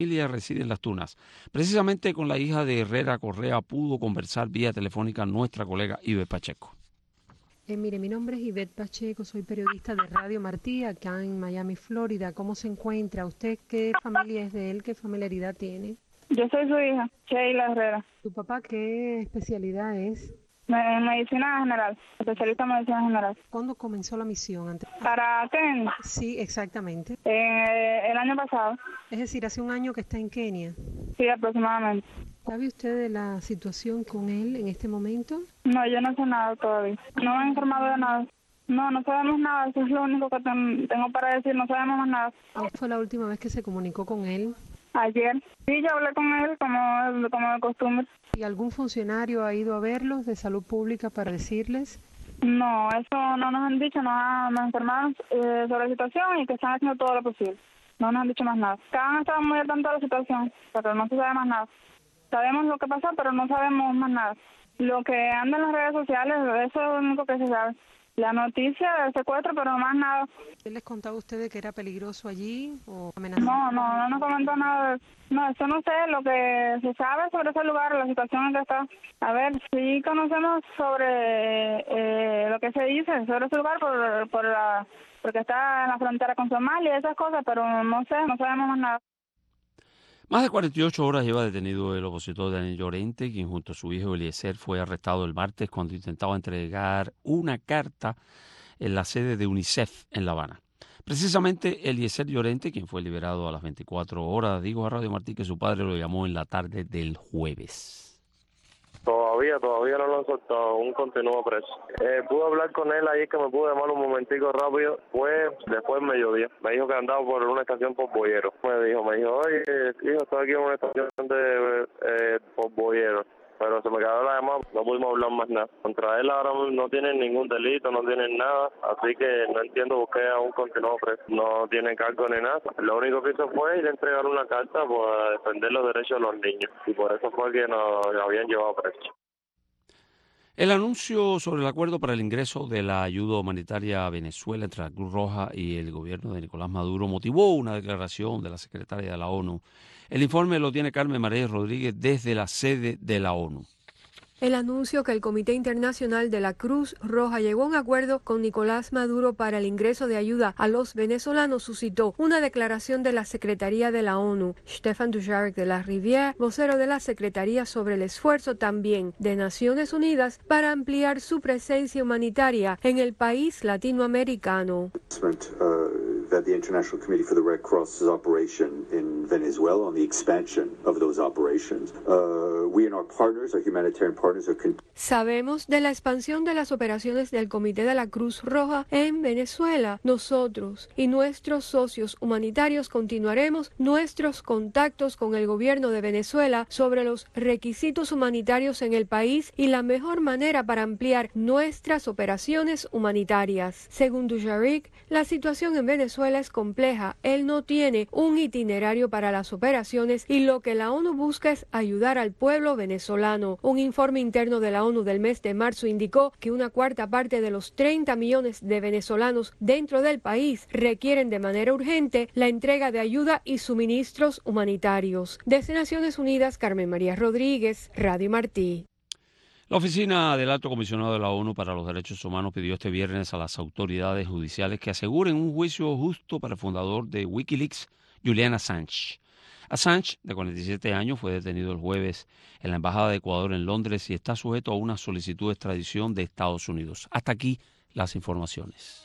familia reside en Las Tunas. Precisamente con la hija de Herrera Correa pudo conversar vía telefónica nuestra colega Ivette Pacheco. Mire, mi nombre es Ivette Pacheco, soy periodista de Radio Martí, acá en Miami, Florida. ¿Cómo se encuentra? ¿Usted qué familia es de él? ¿Qué familiaridad tiene? Yo soy su hija, Sheila Herrera. ¿Tu papá qué especialidad es? Medicina general, especialista en medicina general. ¿Cuándo comenzó la misión? ¿Para Kenia? Sí, exactamente. El año pasado. Es decir, hace un año que está en Kenia. Sí, aproximadamente. ¿Sabe usted de la situación con él en este momento? No, yo no sé nada todavía. No me han informado de nada. No sabemos nada. Eso es lo único que tengo para decir. No sabemos más nada. ¿Cuándo fue la última vez que se comunicó con él? Ayer. Sí, yo hablé con él como de costumbre. ¿Y algún funcionario ha ido a verlos de salud pública para decirles? No, eso no nos han dicho. Nos informaron sobre la situación y que están haciendo todo lo posible. No nos han dicho más nada. Han estado muy al tanto de la situación, pero no se sabe más nada. Sabemos lo que pasó, pero no sabemos más nada. Lo que anda en las redes sociales, eso es lo único que se sabe. La noticia del secuestro, pero más nada. ¿Él les contaba a ustedes que era peligroso allí o amenazado? No nos comentó nada. No, eso no sé, lo que se sabe sobre ese lugar, la situación en que está. A ver, sí conocemos sobre lo que se dice sobre ese lugar porque está en la frontera con Somalia y esas cosas, pero no sabemos más nada. Más de 48 horas lleva detenido el opositor Daniel Llorente, quien junto a su hijo Eliezer fue arrestado el martes cuando intentaba entregar una carta en la sede de UNICEF en La Habana. Precisamente Eliezer Llorente, quien fue liberado a las 24 horas, dijo a Radio Martí que su padre lo llamó en la tarde del jueves. Todavía no lo han soltado, aún continúa preso. Pude hablar con él ayer, que me pude llamar un momentico rápido, fue después del mediodía. Me dijo que andaba por una estación por Boyero. Me dijo, oye, hijo, estoy aquí en una estación de por Boyero. Pero se me quedó la llamada, no pudimos hablar más nada. Contra él ahora no tienen ningún delito, no tienen nada, así que no entiendo por qué aún continúa preso. No tiene cargo ni nada. Lo único que hizo fue ir a entregar una carta para defender los derechos de los niños, y por eso fue que nos habían llevado preso. El anuncio sobre el acuerdo para el ingreso de la ayuda humanitaria a Venezuela entre la Cruz Roja y el gobierno de Nicolás Maduro motivó una declaración de la secretaria de la ONU. El informe lo tiene Carmen María Rodríguez desde la sede de la ONU. El anuncio que el Comité Internacional de la Cruz Roja llegó a un acuerdo con Nicolás Maduro para el ingreso de ayuda a los venezolanos suscitó una declaración de la Secretaría de la ONU. Stéphane Dujarric de la Rivière, vocero de la Secretaría sobre el esfuerzo también de Naciones Unidas para ampliar su presencia humanitaria en el país latinoamericano. That the International Committee for the Red Cross's operation in Venezuela, on the expansion of those operations. We and our partners, our humanitarian partners, are Sabemos de la expansión de las operaciones del Comité de la Cruz Roja en Venezuela. Nosotros y nuestros socios humanitarios continuaremos nuestros contactos con el gobierno de Venezuela sobre los requisitos humanitarios en el país y la mejor manera para ampliar nuestras operaciones humanitarias. Según Dujarric, la situación en Venezuela es compleja. Él no tiene un itinerario para las operaciones y lo que la ONU busca es ayudar al pueblo venezolano. Un informe interno de la ONU del mes de marzo indicó que una cuarta parte de los 30 millones de venezolanos dentro del país requieren de manera urgente la entrega de ayuda y suministros humanitarios. Desde Naciones Unidas, Carmen María Rodríguez, Radio Martí. La oficina del Alto Comisionado de la ONU para los Derechos Humanos pidió este viernes a las autoridades judiciales que aseguren un juicio justo para el fundador de Wikileaks, Julian Assange. Assange, de 47 años, fue detenido el jueves en la Embajada de Ecuador en Londres y está sujeto a una solicitud de extradición de Estados Unidos. Hasta aquí las informaciones.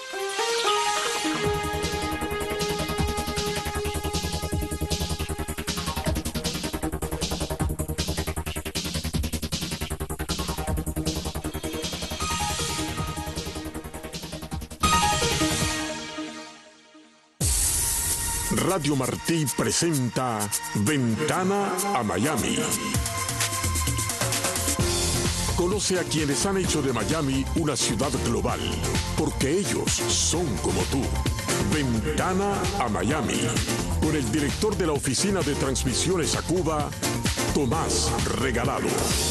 Radio Martí presenta Ventana a Miami. Conoce a quienes han hecho de Miami una ciudad global, porque ellos son como tú. Ventana a Miami, con el director de la Oficina de Transmisiones a Cuba, Tomás Regalado.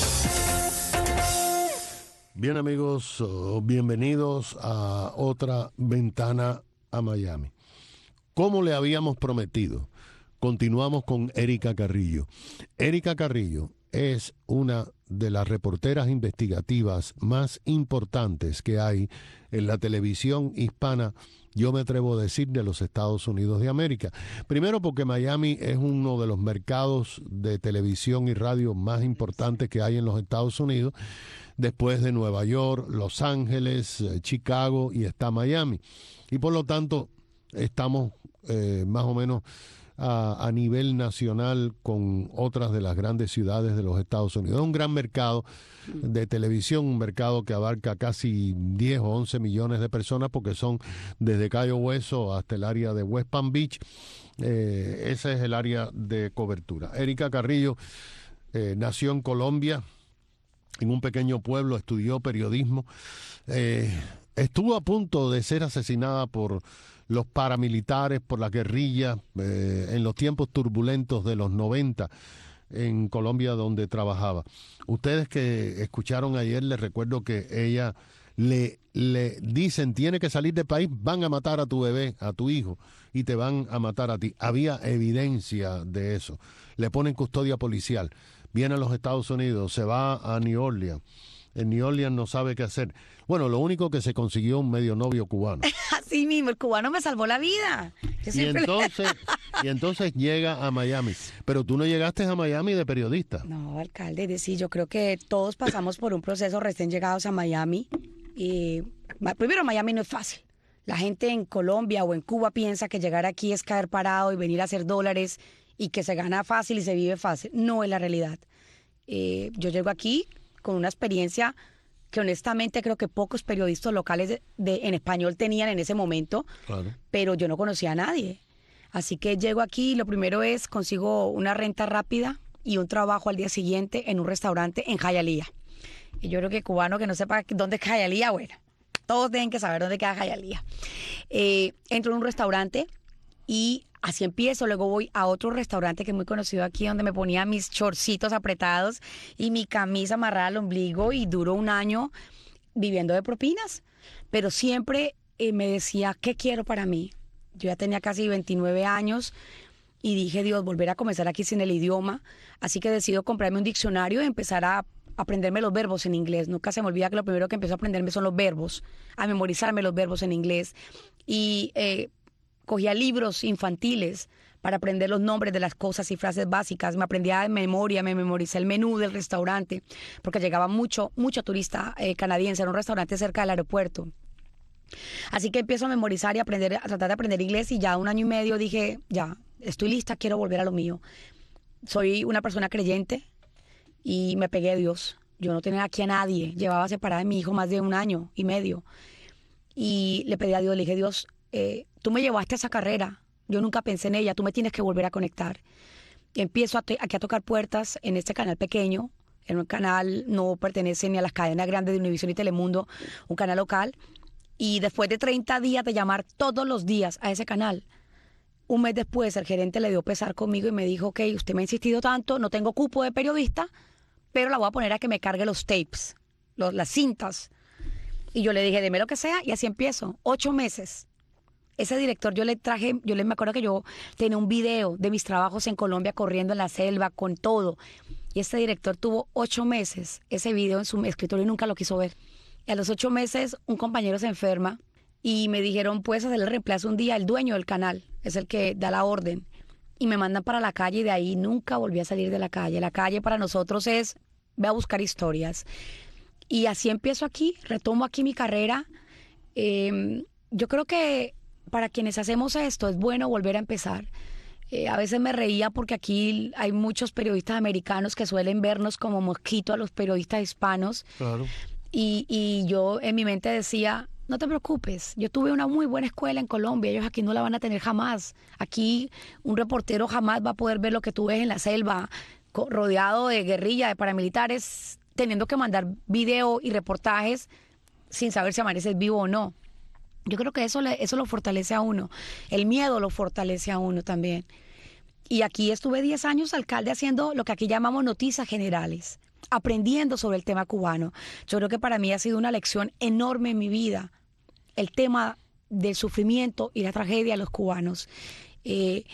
Bien, amigos, bienvenidos a otra Ventana a Miami. Como le habíamos prometido, continuamos con Erika Carrillo. Erika Carrillo es una de las reporteras investigativas más importantes que hay en la televisión hispana, yo me atrevo a decir, de los Estados Unidos de América. Primero porque Miami es uno de los mercados de televisión y radio más importantes que hay en los Estados Unidos, después de Nueva York, Los Ángeles, Chicago y está Miami. Y por lo tanto estamos más o menos a nivel nacional con otras de las grandes ciudades de los Estados Unidos. Es un gran mercado de televisión, un mercado que abarca casi 10 o 11 millones de personas, porque son desde Cayo Hueso hasta el área de West Palm Beach. Ese es el área de cobertura. Erika Carrillo nació en Colombia, en un pequeño pueblo, estudió periodismo. Estuvo a punto de ser asesinada por los paramilitares, por la guerrilla, en los tiempos turbulentos de los 90 en Colombia, donde trabajaba. Ustedes que escucharon ayer, les recuerdo que ella le dicen, tiene que salir del país, van a matar a tu bebé, a tu hijo, y te van a matar a ti. Había evidencia de eso. Le ponen custodia policial. Viene a los Estados Unidos, se va a New Orleans. En New Orleans no sabe qué hacer. Bueno, lo único que se consiguió un medio novio cubano. Así mismo, el cubano me salvó la vida. Y entonces llega a Miami. Pero tú no llegaste a Miami de periodista. No, alcalde, sí, yo creo que todos pasamos por un proceso recién llegados a Miami. Y primero, Miami no es fácil. La gente en Colombia o en Cuba piensa que llegar aquí es caer parado y venir a hacer dólares y que se gana fácil y se vive fácil. No es la realidad. Yo llego aquí con una experiencia que honestamente creo que pocos periodistas locales en español tenían en ese momento, claro. Pero yo no conocía a nadie. Así que llego aquí, lo primero es consigo una renta rápida y un trabajo al día siguiente en un restaurante en Hialeah. Y yo creo que cubano que no sepa dónde es Hialeah, bueno, todos tienen que saber dónde queda Hialeah. Entro en un restaurante y así empiezo. Luego voy a otro restaurante que es muy conocido aquí, donde me ponía mis shortcitos apretados y mi camisa amarrada al ombligo, y duró un año viviendo de propinas. Pero siempre me decía, ¿qué quiero para mí? Yo ya tenía casi 29 años y dije, Dios, volver a comenzar aquí sin el idioma. Así que decido comprarme un diccionario y empezar a aprenderme los verbos en inglés. Nunca se me olvida que lo primero que empiezo a aprenderme son los verbos, a memorizarme los verbos en inglés. Y cogía libros infantiles para aprender los nombres de las cosas y frases básicas. Me aprendía de memoria, me memoricé el menú del restaurante, porque llegaba mucho turista canadiense. Era un restaurante cerca del aeropuerto. Así que empiezo a memorizar y a tratar de aprender inglés, y ya 1 año y medio dije, ya, estoy lista, quiero volver a lo mío. Soy una persona creyente y me pegué a Dios. Yo no tenía aquí a nadie. Llevaba separada de mi hijo más de 1 año y medio. Y le pedí a Dios, le dije, Dios, tú me llevaste a esa carrera, yo nunca pensé en ella, tú me tienes que volver a conectar. Y empiezo aquí a tocar puertas en este canal pequeño, en un canal no pertenece ni a las cadenas grandes de Univision y Telemundo, un canal local. Y después de 30 días de llamar todos los días a ese canal, 1 mes después el gerente le dio pesar conmigo y me dijo, ok, usted me ha insistido tanto, no tengo cupo de periodista, pero la voy a poner a que me cargue los tapes, las cintas. Y yo le dije, deme lo que sea, y así empiezo. 8 meses. Ese director me acuerdo que yo tenía un video de mis trabajos en Colombia corriendo en la selva con todo. Y este director tuvo 8 meses ese video en su escritorio y nunca lo quiso ver. Y a los 8 meses un compañero se enferma y me dijeron, puedes hacerle el reemplazo un día. El dueño del canal es el que da la orden. Y me mandan para la calle, y de ahí nunca volví a salir de la calle. La calle para nosotros es, ve a buscar historias. Y así empiezo aquí, retomo aquí mi carrera. Yo creo que para quienes hacemos esto es bueno volver a empezar. A veces me reía porque aquí hay muchos periodistas americanos que suelen vernos como mosquito a los periodistas hispanos. Claro. Y yo en mi mente decía, no te preocupes, yo tuve una muy buena escuela en Colombia, ellos aquí no la van a tener jamás. Aquí un reportero jamás va a poder ver lo que tú ves en la selva, rodeado de guerrilla, de paramilitares, teniendo que mandar video y reportajes sin saber si amaneces vivo o no. Yo creo que eso lo fortalece a uno. El miedo lo fortalece a uno también. Y aquí estuve 10 años alcalde haciendo lo que aquí llamamos noticias generales, aprendiendo sobre el tema cubano. Yo creo que para mí ha sido una lección enorme en mi vida, el tema del sufrimiento y la tragedia de los cubanos. En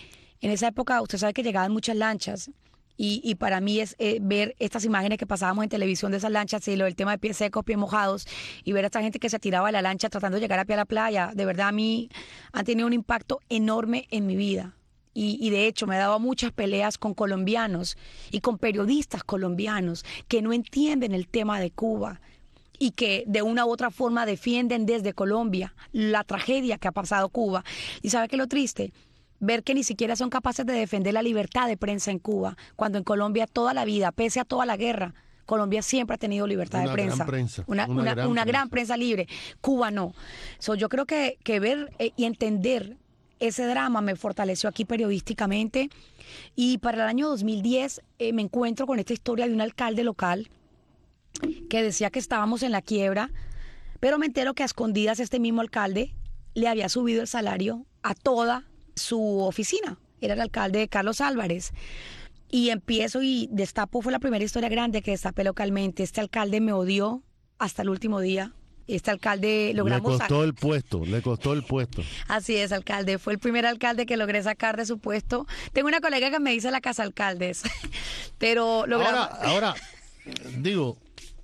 En esa época usted sabe que llegaban muchas lanchas y para mí es ver estas imágenes que pasábamos en televisión de esas lanchas y lo del tema de pies secos, pies mojados y ver a esta gente que se tiraba de la lancha tratando de llegar a pie a la playa, de verdad a mí han tenido un impacto enorme en mi vida. Y de hecho me he dado muchas peleas con colombianos y con periodistas colombianos que no entienden el tema de Cuba y que de una u otra forma defienden desde Colombia la tragedia que ha pasado Cuba. ¿Y sabe qué es lo triste? Ver que ni siquiera son capaces de defender la libertad de prensa en Cuba, cuando en Colombia toda la vida, pese a toda la guerra, Colombia siempre ha tenido libertad de prensa. Una gran prensa libre. Cuba no. Yo creo que ver y entender ese drama me fortaleció aquí periodísticamente. Y para el año 2010 me encuentro con esta historia de un alcalde local que decía que estábamos en la quiebra, pero me entero que a escondidas este mismo alcalde le había subido el salario a toda su oficina. Era el alcalde Carlos Álvarez. Y empiezo y destapo, fue la primera historia grande que destapé localmente. Este alcalde me odió hasta el último día. Este alcalde logramos... Le costó el puesto. Así es, alcalde. Fue el primer alcalde que logré sacar de su puesto. Tengo una colega que me dice la casa alcaldes, pero logramos... Ahora, digo,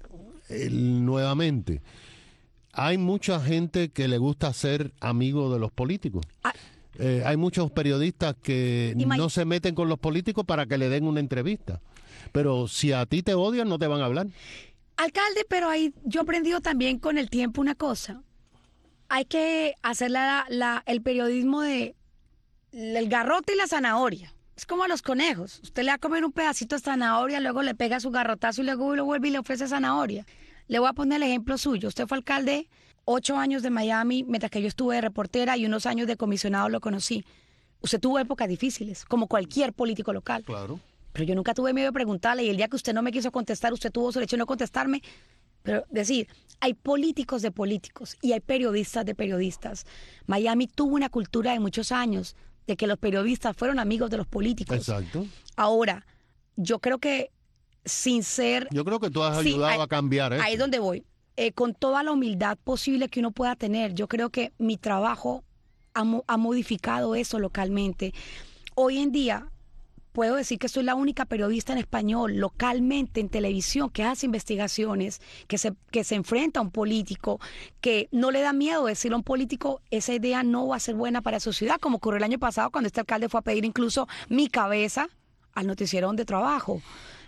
nuevamente, hay mucha gente que le gusta ser amigo de los políticos. Hay muchos periodistas que no se meten con los políticos para que le den una entrevista. Pero si a ti te odian, no te van a hablar. Alcalde, pero ahí yo he aprendido también con el tiempo una cosa. Hay que hacer el periodismo de el garrote y la zanahoria. Es como a los conejos. Usted le va a comer un pedacito de zanahoria, luego le pega su garrotazo y luego lo vuelve y le ofrece zanahoria. Le voy a poner el ejemplo suyo. Usted fue alcalde 8 años de Miami, mientras que yo estuve de reportera y unos años de comisionado lo conocí. Usted tuvo épocas difíciles, como cualquier político local. Claro. Pero yo nunca tuve miedo de preguntarle y el día que usted no me quiso contestar, usted tuvo su derecho a no contestarme. Pero decir, hay políticos de políticos y hay periodistas de periodistas. Miami tuvo una cultura de muchos años de que los periodistas fueron amigos de los políticos. Exacto. Ahora, yo creo que sin ser... Yo creo que tú has ayudado a cambiar eso. Ahí es donde voy. Con toda la humildad posible que uno pueda tener, yo creo que mi trabajo ha modificado eso localmente. Hoy en día... puedo decir que soy la única periodista en español localmente en televisión que hace investigaciones, que se enfrenta a un político, que no le da miedo decirle a un político esa idea no va a ser buena para su ciudad, como ocurrió el año pasado cuando este alcalde fue a pedir incluso mi cabeza al noticiero donde trabajo.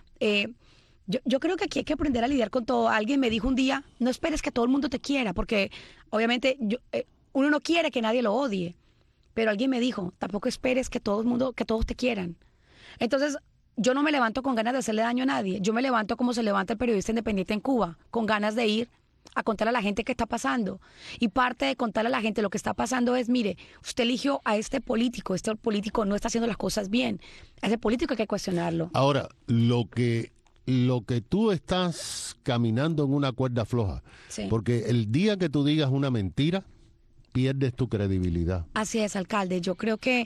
Yo creo que aquí hay que aprender a lidiar con todo. Alguien me dijo un día, no esperes que todo el mundo te quiera, porque obviamente uno no quiere que nadie lo odie, pero alguien me dijo, tampoco esperes que todos te quieran. Entonces, yo no me levanto con ganas de hacerle daño a nadie. Yo me levanto como se levanta el periodista independiente en Cuba, con ganas de ir a contarle a la gente qué está pasando. Y parte de contarle a la gente lo que está pasando es, mire, usted eligió a este político no está haciendo las cosas bien. A ese político hay que cuestionarlo. Ahora, lo que tú estás caminando en una cuerda floja, sí. Porque el día que tú digas una mentira, pierdes tu credibilidad. Así es, alcalde. Yo creo que...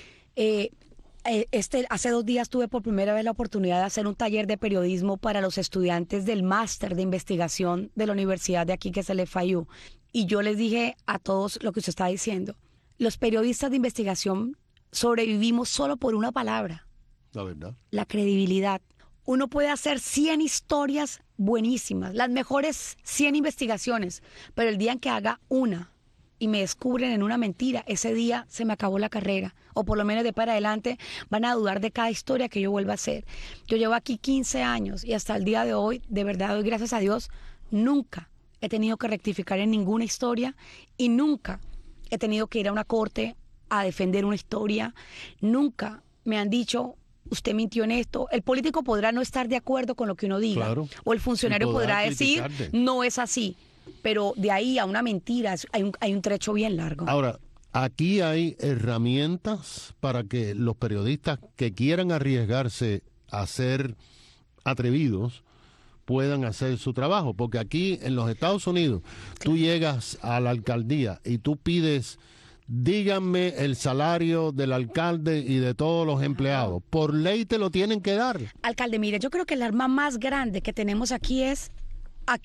hace 2 días tuve por primera vez la oportunidad de hacer un taller de periodismo para los estudiantes del máster de investigación de la universidad de aquí, que es el FIU. Y yo les dije a todos lo que usted está diciendo. Los periodistas de investigación sobrevivimos solo por una palabra. La verdad. La credibilidad. Uno puede hacer 100 historias buenísimas, las mejores 100 investigaciones, pero el día en que haga una y me descubren en una mentira, ese día se me acabó la carrera, o por lo menos de para adelante van a dudar de cada historia que yo vuelva a hacer. Yo llevo aquí 15 años y hasta el día de hoy, de verdad doy gracias a Dios, nunca he tenido que rectificar en ninguna historia y nunca he tenido que ir a una corte a defender una historia. Nunca me han dicho, usted mintió en esto. El político podrá no estar de acuerdo con lo que uno diga, claro, o el funcionario podrá decir, no es así. Pero de ahí a una mentira hay un trecho bien largo. Ahora, aquí hay herramientas para que los periodistas que quieran arriesgarse a ser atrevidos puedan hacer su trabajo. Porque aquí en los Estados Unidos, tú llegas a la alcaldía y tú pides, díganme el salario del alcalde y de todos los empleados. Por ley te lo tienen que dar. Alcalde, mire, yo creo que el arma más grande que tenemos aquí es...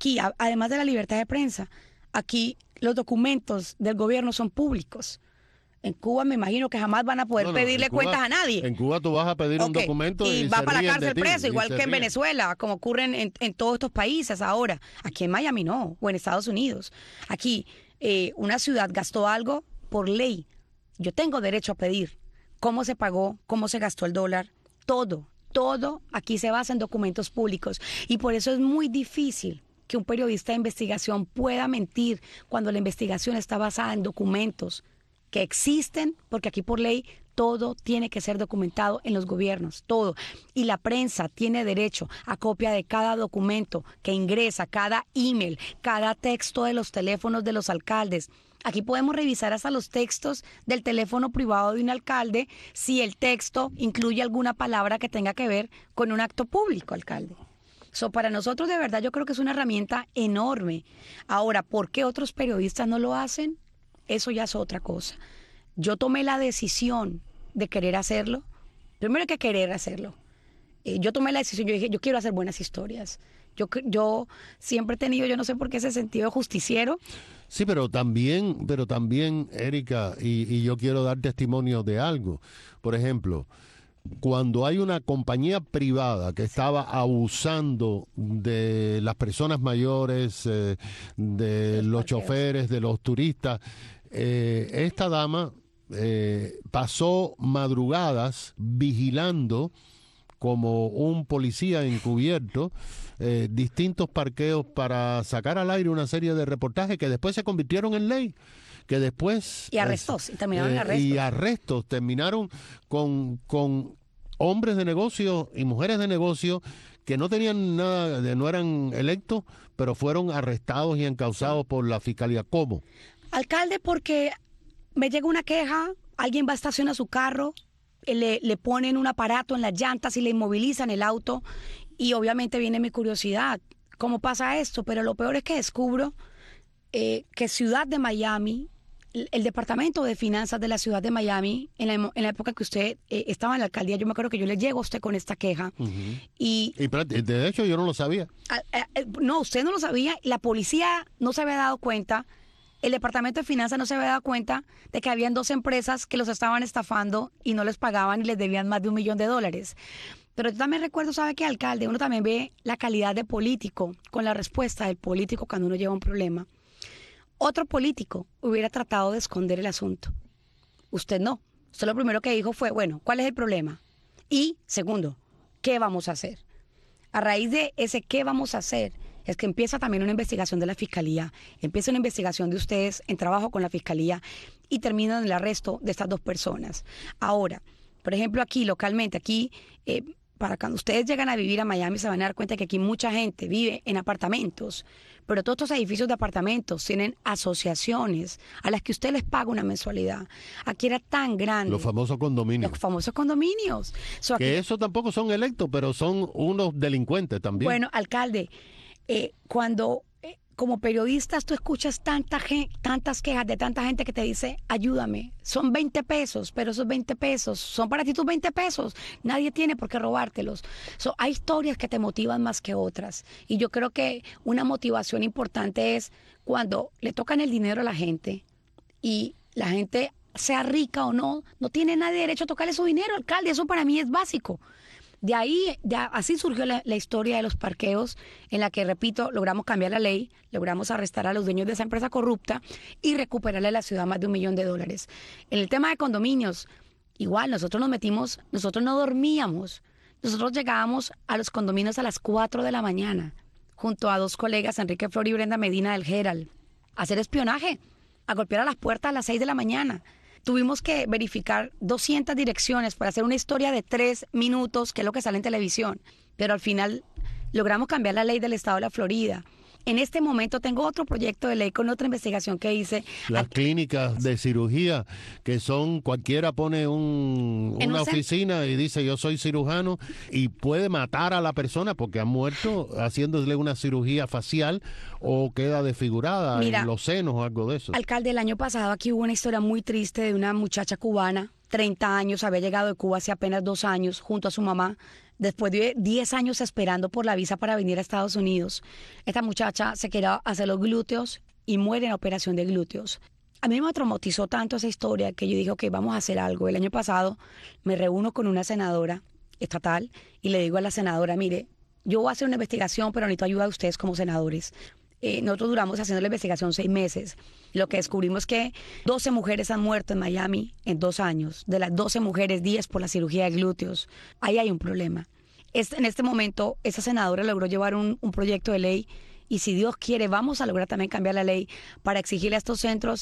además de la libertad de prensa, aquí los documentos del gobierno son públicos. En Cuba me imagino que jamás van a poder pedirle cuentas a nadie. En Cuba tú vas a pedir un documento y va se para la ríen cárcel de ti, preso, y igual se que en ríen. Venezuela, como ocurre en todos estos países ahora. Aquí en Miami no, o en Estados Unidos. Aquí una ciudad gastó algo por ley. Yo tengo derecho a pedir cómo se pagó, cómo se gastó el dólar, todo aquí se basa en documentos públicos. Y por eso es muy difícil que un periodista de investigación pueda mentir cuando la investigación está basada en documentos que existen, porque aquí por ley todo tiene que ser documentado en los gobiernos, todo. Y la prensa tiene derecho a copia de cada documento que ingresa, cada email, cada texto de los teléfonos de los alcaldes. Aquí podemos revisar hasta los textos del teléfono privado de un alcalde si el texto incluye alguna palabra que tenga que ver con un acto público, alcalde. Para nosotros, de verdad, yo creo que es una herramienta enorme. Ahora, ¿por qué otros periodistas no lo hacen? Eso ya es otra cosa. Yo tomé la decisión de querer hacerlo. Primero hay que querer hacerlo. Yo tomé la decisión, yo dije, yo quiero hacer buenas historias. Yo siempre he tenido, yo no sé por qué, ese sentido de justiciero. Sí, pero también, Erika, y yo quiero dar testimonio de algo. Por ejemplo, cuando hay una compañía privada que estaba abusando de las personas mayores, de los choferes, de los turistas, esta dama pasó madrugadas vigilando como un policía encubierto distintos parqueos para sacar al aire una serie de reportajes que después se convirtieron en ley, que después... Y arrestos, terminaron en arrestos. Y arrestos, terminaron con hombres de negocio y mujeres de negocio que no tenían nada, no eran electos, pero fueron arrestados y encausados por la fiscalía. ¿Cómo? Alcalde, porque me llega una queja, alguien va a estacionar su carro, le ponen un aparato en las llantas y le inmovilizan el auto, y obviamente viene mi curiosidad, ¿cómo pasa esto? Pero lo peor es que descubro que Ciudad de Miami, el Departamento de Finanzas de la Ciudad de Miami, en la época que usted estaba en la alcaldía, yo me acuerdo que yo le llego a usted con esta queja. Y de hecho yo no lo sabía. No, usted no lo sabía, la policía no se había dado cuenta, el Departamento de Finanzas no se había dado cuenta de que habían 2 empresas que los estaban estafando y no les pagaban y les debían más de $1 millón. Pero yo también recuerdo, ¿sabe qué, alcalde? Uno también ve la calidad de político con la respuesta del político cuando uno lleva un problema. Otro político hubiera tratado de esconder el asunto. Usted no. Usted lo primero que dijo fue, bueno, ¿cuál es el problema? Y, segundo, ¿qué vamos a hacer? A raíz de ese ¿qué vamos a hacer? Es que empieza también una investigación de la Fiscalía, empieza una investigación de ustedes en trabajo con la Fiscalía y termina en el arresto de estas 2 personas. Ahora, por ejemplo, aquí localmente, para cuando ustedes llegan a vivir a Miami se van a dar cuenta que aquí mucha gente vive en apartamentos, pero todos estos edificios de apartamentos tienen asociaciones a las que usted les paga una mensualidad. Aquí era tan grande. Los famosos condominios. Los famosos condominios. Que eso tampoco son electos, pero son unos delincuentes también. Bueno, alcalde, cuando como periodistas tú escuchas tantas quejas de tanta gente que te dice, ayúdame, son 20 pesos, pero esos 20 pesos son para ti tus 20 pesos, nadie tiene por qué robártelos. Hay historias que te motivan más que otras, y yo creo que una motivación importante es cuando le tocan el dinero a la gente, y la gente, sea rica o no, no tiene nadie derecho a tocarle su dinero, alcalde, eso para mí es básico. De ahí, así surgió la historia de los parqueos, en la que, repito, logramos cambiar la ley, logramos arrestar a los dueños de esa empresa corrupta y recuperarle a la ciudad más de $1 millón. En el tema de condominios, igual, nosotros nos metimos, nosotros no dormíamos, nosotros llegábamos a los condominios a las 4 de la mañana, junto a 2 colegas, Enrique Flor y Brenda Medina del Herald, a hacer espionaje, a golpear a las puertas a las 6 de la mañana. Tuvimos que verificar 200 direcciones para hacer una historia de 3 minutos, que es lo que sale en televisión. Pero al final logramos cambiar la ley del estado de la Florida. En este momento tengo otro proyecto de ley con otra investigación que hice. Las clínicas de cirugía, que son, cualquiera pone una oficina y dice yo soy cirujano, y puede matar a la persona porque ha muerto haciéndole una cirugía facial o queda desfigurada en los senos o algo de eso. Alcalde, el año pasado aquí hubo una historia muy triste de una muchacha cubana, 30 años, había llegado de Cuba hace apenas 2 años junto a su mamá. Después de 10 años esperando por la visa para venir a Estados Unidos, esta muchacha se quería hacer los glúteos y muere en la operación de glúteos. A mí me traumatizó tanto esa historia que yo dije, ok, vamos a hacer algo. El año pasado me reúno con una senadora estatal y le digo a la senadora, mire, yo voy a hacer una investigación, pero necesito ayuda de ustedes como senadores. Nosotros duramos haciendo la investigación 6 meses. Lo que descubrimos es que 12 mujeres han muerto en Miami en 2 años. De las 12 mujeres, 10 por la cirugía de glúteos. Ahí hay un problema. En este momento, esa senadora logró llevar un proyecto de ley y si Dios quiere, vamos a lograr también cambiar la ley para exigirle a estos centros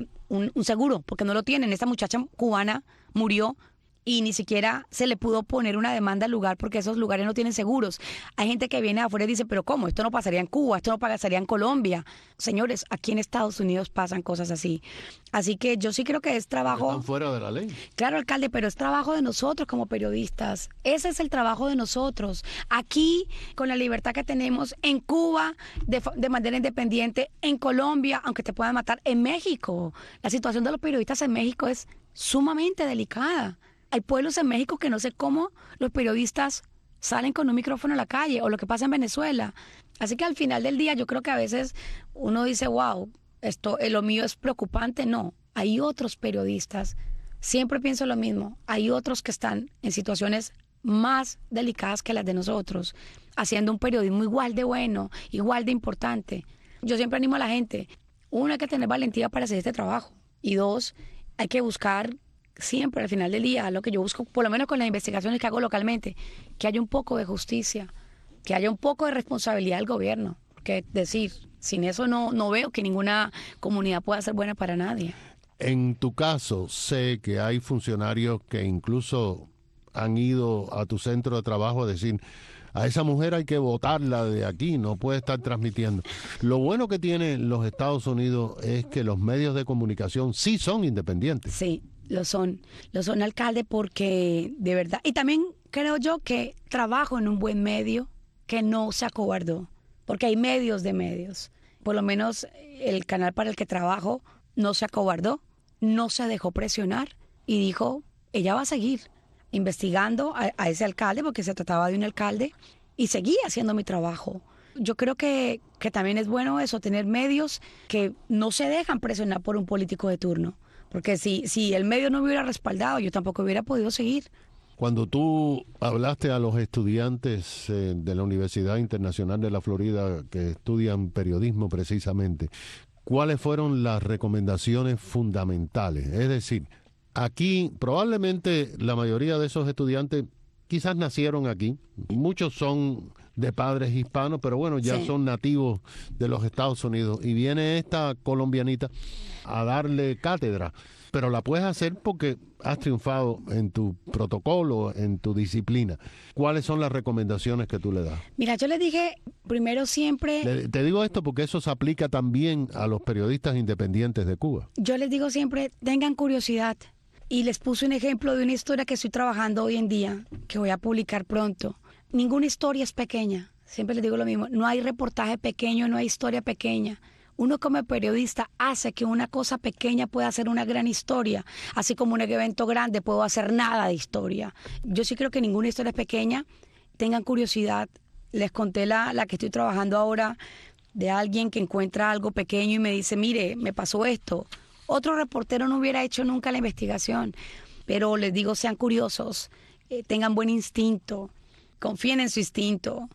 un seguro, porque no lo tienen. Esta muchacha cubana murió y ni siquiera se le pudo poner una demanda al lugar porque esos lugares no tienen seguros. Hay gente que viene de afuera y dice, pero ¿cómo? Esto no pasaría en Cuba, esto no pasaría en Colombia. Señores, aquí en Estados Unidos pasan cosas así. Así que yo sí creo que es trabajo... Están fuera de la ley. Claro, alcalde, pero es trabajo de nosotros como periodistas. Ese es el trabajo de nosotros. Aquí, con la libertad que tenemos, en Cuba, de manera independiente, en Colombia, aunque te puedan matar, en México. La situación de los periodistas en México es sumamente delicada. Hay pueblos en México que no sé cómo los periodistas salen con un micrófono a la calle, o lo que pasa en Venezuela. Así que al final del día yo creo que a veces uno dice, wow, lo mío es preocupante. No, hay otros periodistas, siempre pienso lo mismo, hay otros que están en situaciones más delicadas que las de nosotros, haciendo un periodismo igual de bueno, igual de importante. Yo siempre animo a la gente, uno, hay que tener valentía para hacer este trabajo, y 2, hay que buscar siempre al final del día, lo que yo busco, por lo menos con las investigaciones que hago localmente, que haya un poco de justicia, que haya un poco de responsabilidad del gobierno. Porque decir, sin eso no veo que ninguna comunidad pueda ser buena para nadie. En tu caso, sé que hay funcionarios que incluso han ido a tu centro de trabajo a decir, a esa mujer hay que votarla de aquí, no puede estar transmitiendo. Lo bueno que tienen los Estados Unidos es que los medios de comunicación sí son independientes. Sí. Lo son, alcalde, porque de verdad, y también creo yo que trabajo en un buen medio que no se acobardó, porque hay medios de medios. Por lo menos el canal para el que trabajo no se acobardó, no se dejó presionar y dijo, ella va a seguir investigando a ese alcalde, porque se trataba de un alcalde, y seguí haciendo mi trabajo. Yo creo que también es bueno eso, tener medios que no se dejan presionar por un político de turno. Porque si el medio no me hubiera respaldado, yo tampoco hubiera podido seguir. Cuando tú hablaste a los estudiantes de la Universidad Internacional de la Florida que estudian periodismo precisamente, ¿cuáles fueron las recomendaciones fundamentales? Es decir, aquí probablemente la mayoría de esos estudiantes quizás nacieron aquí, muchos son de padres hispanos, pero bueno, ya son nativos de los Estados Unidos, y viene esta colombianita a darle cátedra, pero la puedes hacer porque has triunfado en tu protocolo, en tu disciplina. ¿Cuáles son las recomendaciones que tú le das? Mira, yo les dije primero siempre... Te digo esto porque eso se aplica también a los periodistas independientes de Cuba. Yo les digo siempre, tengan curiosidad. Y les puse un ejemplo de una historia que estoy trabajando hoy en día, que voy a publicar pronto. Ninguna historia es pequeña. Siempre les digo lo mismo. No hay reportaje pequeño, no hay historia pequeña. Uno como periodista hace que una cosa pequeña pueda ser una gran historia. Así como un evento grande puedo hacer nada de historia. Yo sí creo que ninguna historia es pequeña. Tengan curiosidad. Les conté la que estoy trabajando ahora, de alguien que encuentra algo pequeño y me dice, mire, me pasó esto. Otro reportero no hubiera hecho nunca la investigación, pero les digo, sean curiosos, tengan buen instinto, confíen en su instinto,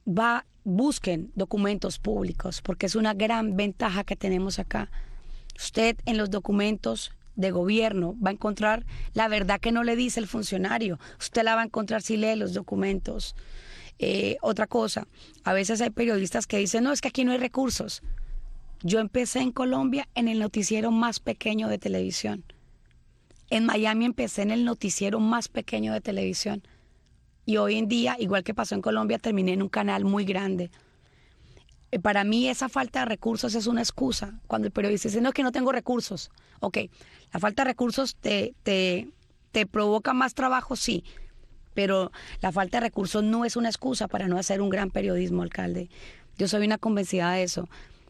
busquen documentos públicos, porque es una gran ventaja que tenemos acá. Usted en los documentos de gobierno va a encontrar la verdad que no le dice el funcionario, usted la va a encontrar si lee los documentos. Otra cosa, a veces hay periodistas que dicen, no, es que aquí no hay recursos. Yo empecé en Colombia en el noticiero más pequeño de televisión. En Miami empecé en el noticiero más pequeño de televisión. Y hoy en día, igual que pasó en Colombia, terminé en un canal muy grande. Para mí esa falta de recursos es una excusa. Cuando el periodista dice, no, es que no tengo recursos. Ok, la falta de recursos te provoca más trabajo, sí. Pero la falta de recursos no es una excusa para no hacer un gran periodismo, alcalde. Yo soy una convencida de eso.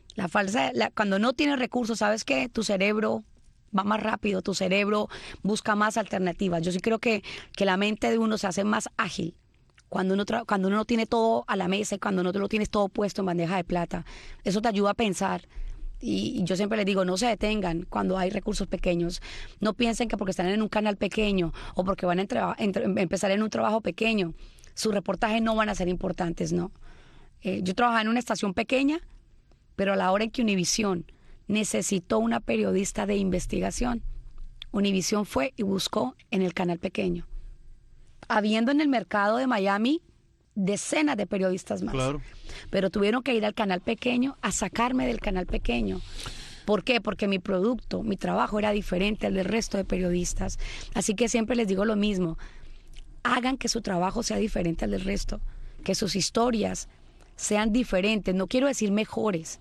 Cuando no tienes recursos, ¿sabes qué? Tu cerebro va más rápido, tu cerebro busca más alternativas. Yo sí creo que la mente de uno se hace más ágil cuando uno no tiene todo a la mesa y cuando no te lo tienes todo puesto en bandeja de plata. Eso te ayuda a pensar. Y yo siempre les digo, no se detengan cuando hay recursos pequeños. No piensen que porque están en un canal pequeño o porque van a empezar en un trabajo pequeño, sus reportajes no van a ser importantes, no. Yo trabajaba en una estación pequeña, pero a la hora en que Univisión necesitó una periodista de investigación, Univisión fue y buscó en el canal pequeño. Habiendo en el mercado de Miami decenas de periodistas más. Claro. Pero tuvieron que ir al canal pequeño a sacarme del canal pequeño. ¿Por qué? Porque mi producto, mi trabajo era diferente al del resto de periodistas. Así que siempre les digo lo mismo. Hagan que su trabajo sea diferente al del resto. Que sus historias sean diferentes. No quiero decir mejores.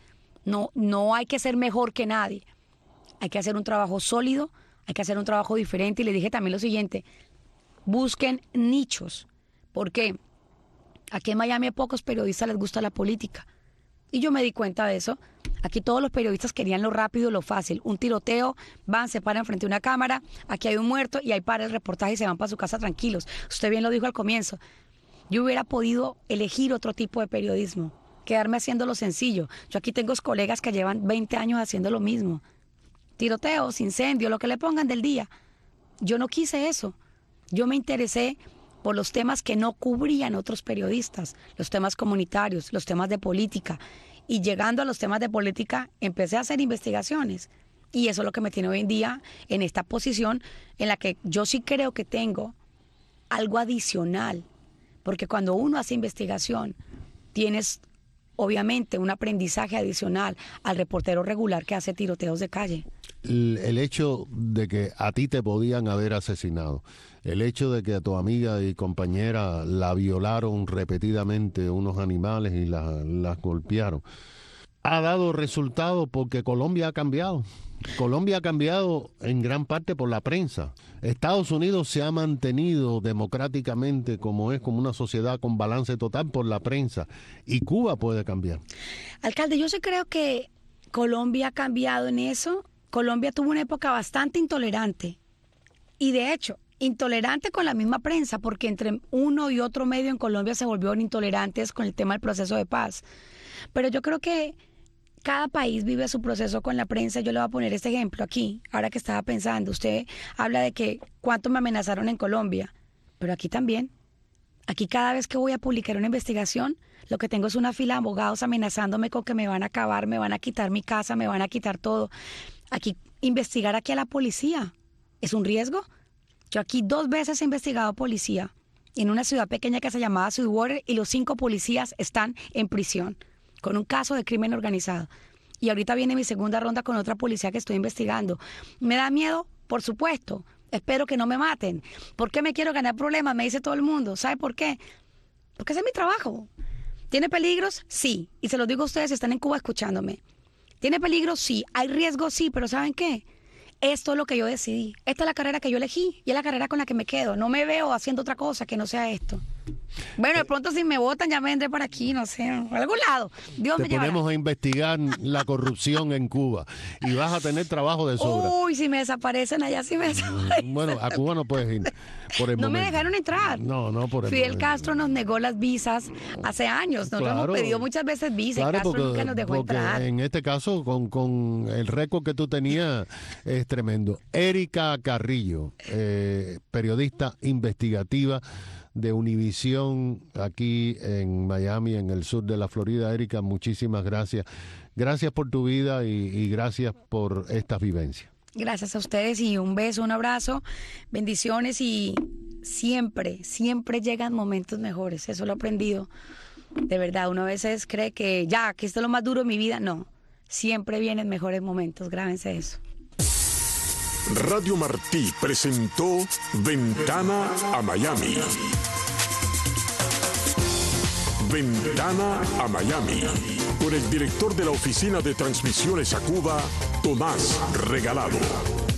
No hay que ser mejor que nadie. Hay que hacer un trabajo sólido. Hay que hacer un trabajo diferente. Y les dije también lo siguiente. Busquen nichos. ¿Por qué? Aquí en Miami a pocos periodistas les gusta la política. Y yo me di cuenta de eso. Aquí todos los periodistas querían lo rápido, lo fácil. Un tiroteo, van, se paran frente a una cámara, aquí hay un muerto y ahí para el reportaje y se van para su casa tranquilos. Usted bien lo dijo al comienzo. Yo hubiera podido elegir otro tipo de periodismo, quedarme haciendo lo sencillo. Yo aquí tengo colegas que llevan 20 años haciendo lo mismo. Tiroteos, incendios, lo que le pongan del día. Yo no quise eso. Yo me interesé por los temas que no cubrían otros periodistas, los temas comunitarios, los temas de política. Y llegando a los temas de política, empecé a hacer investigaciones. Y eso es lo que me tiene hoy en día en esta posición en la que yo sí creo que tengo algo adicional. Porque cuando uno hace investigación, tienes obviamente un aprendizaje adicional al reportero regular que hace tiroteos de calle. El hecho de que a ti te podían haber asesinado, el hecho de que a tu amiga y compañera la violaron repetidamente unos animales y las golpearon, ha dado resultado porque Colombia ha cambiado. Colombia ha cambiado en gran parte por la prensa. Estados Unidos se ha mantenido democráticamente como una sociedad con balance total por la prensa. Y Cuba puede cambiar. Alcalde, yo sí creo que Colombia ha cambiado en eso. Colombia tuvo una época bastante intolerante. Y de hecho, intolerante con la misma prensa, porque entre uno y otro medio en Colombia se volvieron intolerantes con el tema del proceso de paz. Pero yo creo que cada país vive su proceso con la prensa. Yo le voy a poner este ejemplo aquí, ahora que estaba pensando. Usted habla de que cuánto me amenazaron en Colombia, pero aquí también. Aquí cada vez que voy a publicar una investigación, lo que tengo es una fila de abogados amenazándome con que me van a acabar, me van a quitar mi casa, me van a quitar todo. Aquí, investigar aquí a la policía, ¿es un riesgo? Yo aquí 2 veces he investigado a policía en una ciudad pequeña que se llamaba Sweetwater y los 5 policías están en prisión con un caso de crimen organizado. Y ahorita viene mi segunda ronda con otra policía que estoy investigando. ¿Me da miedo? Por supuesto. Espero que no me maten. ¿Por qué me quiero ganar problemas? Me dice todo el mundo. ¿Sabe por qué? Porque ese es mi trabajo. ¿Tiene peligros? Sí. Y se los digo a ustedes si están en Cuba escuchándome. ¿Tiene peligros? Sí. ¿Hay riesgos? Sí. Pero ¿saben qué? Esto es lo que yo decidí. Esta es la carrera que yo elegí y es la carrera con la que me quedo. No me veo haciendo otra cosa que no sea esto. Bueno, de pronto si me votan ya me vendré por aquí, no sé, a algún lado. Dios me llevará. Te ponemos a investigar la corrupción en Cuba y vas a tener trabajo de sobra. Uy, si me desaparecen allá, sí me desaparecen. Bueno, a Cuba no puedes ir por el No momento. me dejaron entrar. No, por el Fidel momento. Castro nos negó las visas hace años. Nosotros hemos pedido muchas veces visas y Castro nunca nos dejó entrar. En este caso, con el récord que tú tenías, es tremendo. Erika Carrillo, periodista investigativa de Univisión aquí en Miami, en el sur de la Florida. Erika, muchísimas gracias. Gracias por tu vida y gracias por estas vivencias. Gracias a ustedes y un beso, un abrazo, bendiciones y siempre llegan momentos mejores. Eso lo he aprendido. De verdad, uno a veces cree que esto es lo más duro de mi vida. No, siempre vienen mejores momentos. Grábense eso. Radio Martí presentó Ventana a Miami. Ventana a Miami, con el director de la Oficina de Transmisiones a Cuba, Tomás Regalado.